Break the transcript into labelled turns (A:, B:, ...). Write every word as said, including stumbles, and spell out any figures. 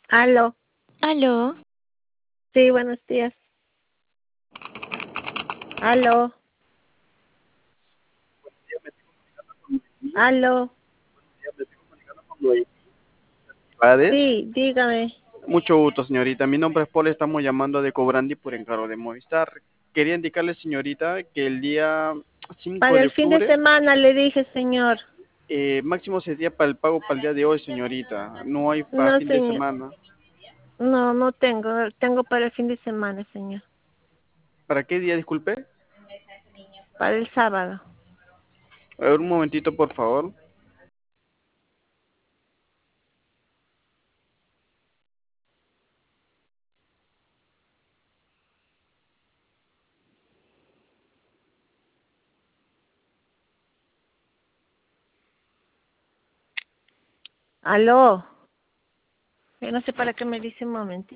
A: Aló.
B: Aló.
A: Sí, buenos días. Aló. Aló.
C: Vades.
A: Sí, dígame.
C: Mucho gusto, señorita. Mi nombre es Paul, estamos llamando de Cobrandi por encargo de Movistar. Quería indicarle, señorita, que el día cinco
A: Para
C: de
A: el fin de
C: octubre,
A: semana le dije, señor.
C: eh, máximo sería para el pago para el día de hoy, señorita. No hay para
A: No,
C: fin de
A: señor.
C: semana.
A: No, no tengo. Tengo para el fin de semana, señor.
C: ¿Para qué día, disculpe?
A: Para el sábado.
C: A ver, un momentito, por favor.
A: Aló. Yo no sé para qué me dice un momento.